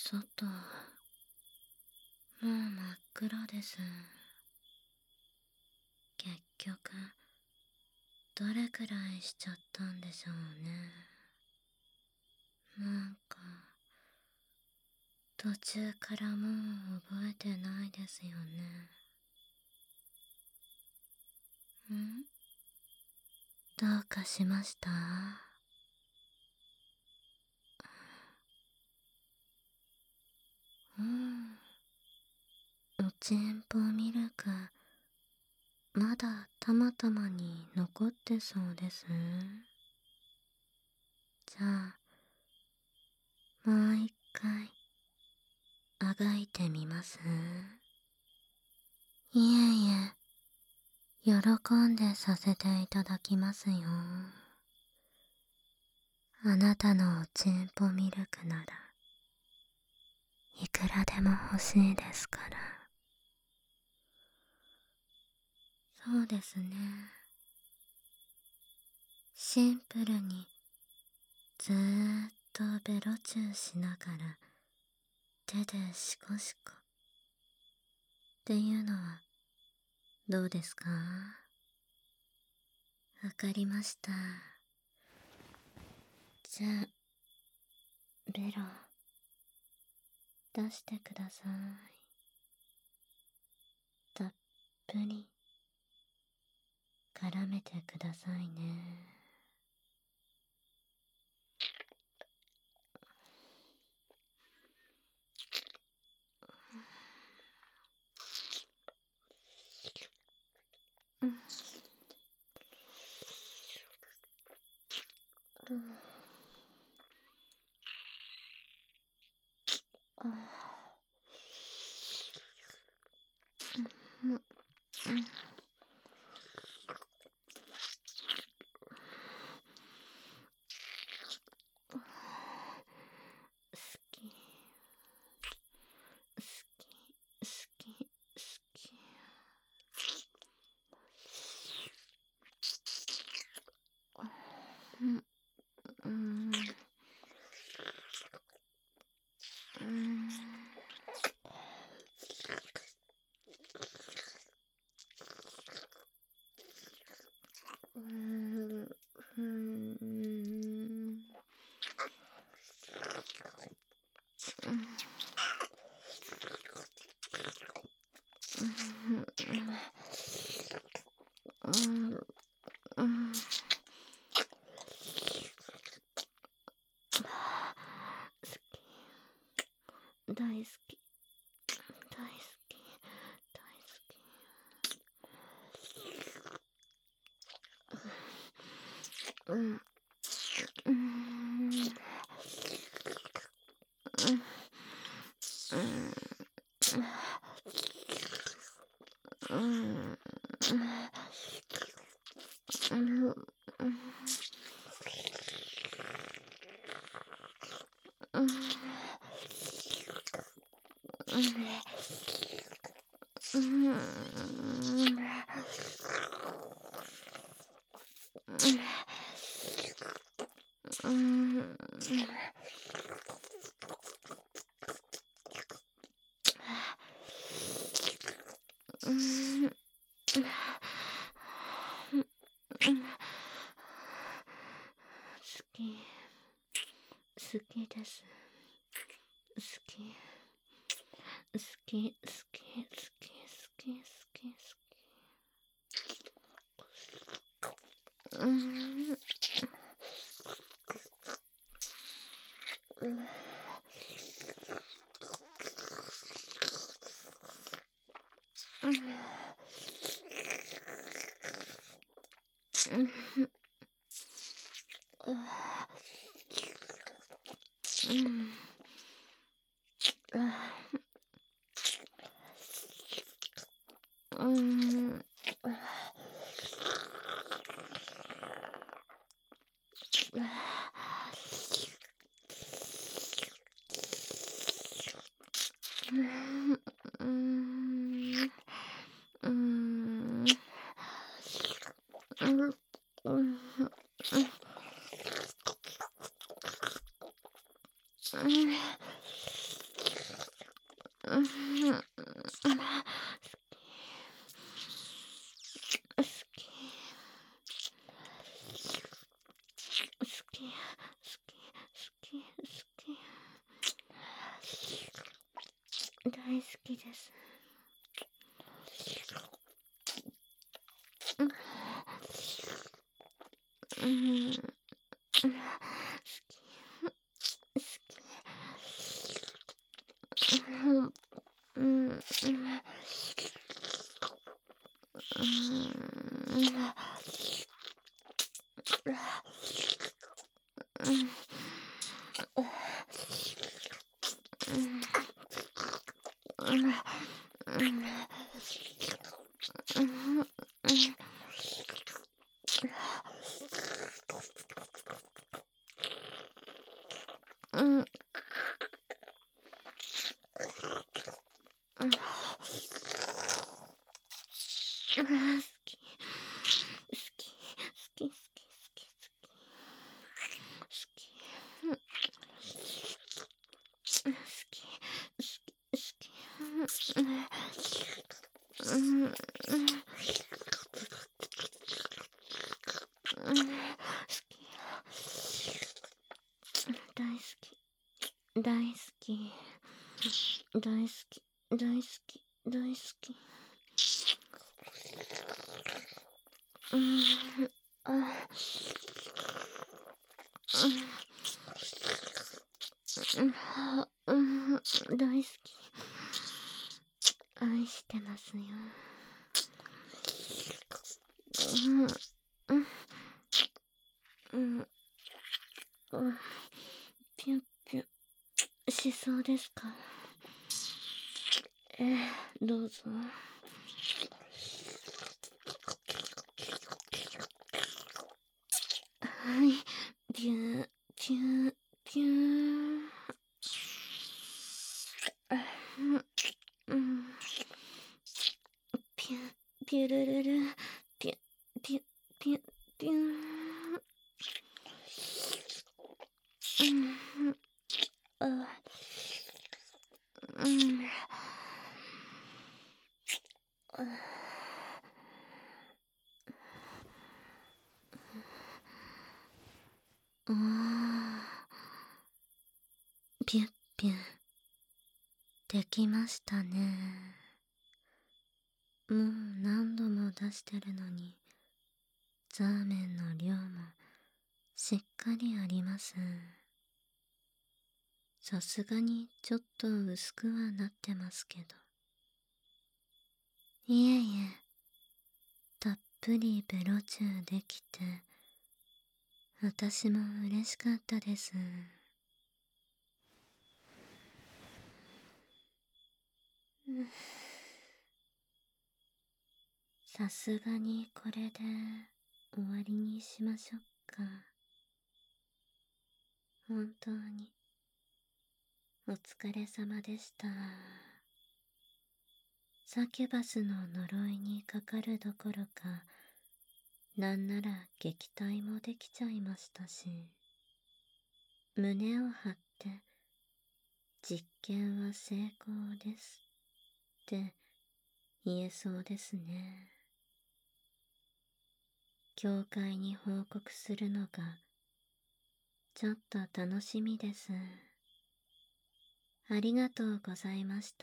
外、もう真っ暗です。結局、どれくらいしちゃったんでしょうね。なんか、途中からもう覚えてないですよね。どうかしました？おちんぽミルク、まだたまたまに残ってそうです。じゃあ、もう一回、あがいてみます？いえいえ、喜んでさせていただきますよ。あなたのおちんぽミルクなら、いくらでも欲しいですから。そうですね。シンプルに、ずーっとベロチューしながら、手でシコシコ。っていうのは、どうですか？わかりました。じゃあ、ベロ、出してください。たっぷり、絡めてくださいね。大好き、大好き、大好き。好き、好きです。好き、好き、好き、好き、好き、好き、好好き。好き、好き、好き、好き。大好きです。うん、好き、好き。うん、うん、うん。好き。好き、好き、好き、好き、好き。好き、好き、好き。うん、うん、好き。大好き、大好き、大好き、大好き、大好き。うん、あ、うん、大好き。愛してますよ。うん、うん、うん、うん。ピュンピュンしそうですか？どうぞ。はい、ピュン、ピュン、ピュン。うん、ピュン、ピュルルル、ピュン、ピュン、ピュン、ピュン。うん、あ、うん、あ、あー、ピュン、ピュン。できましたね。もう何度も出してるのに、ザーメンの量もしっかりあります。さすがにちょっと薄くはなってますけど。いえいえ、たっぷりベロチューできて、私も嬉しかったです。さすがにこれで終わりにしましょうか。本当にお疲れ様でした。サキュバスの呪いにかかるどころか、なんなら撃退もできちゃいましたし、胸を張って実験は成功ですって言えそうですね。教会に報告するのがちょっと楽しみです。ありがとうございました。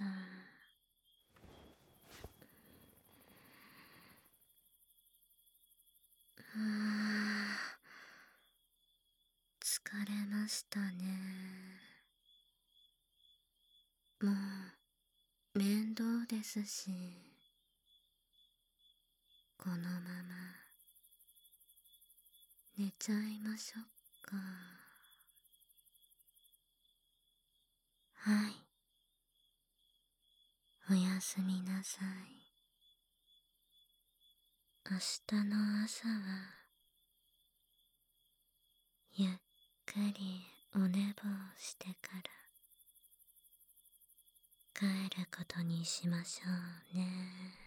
疲れましたね。もう面倒ですし、このまま寝ちゃいましょうか。はい、おやすみなさい。明日の朝はゆっくりお寝坊してから帰ることにしましょうね。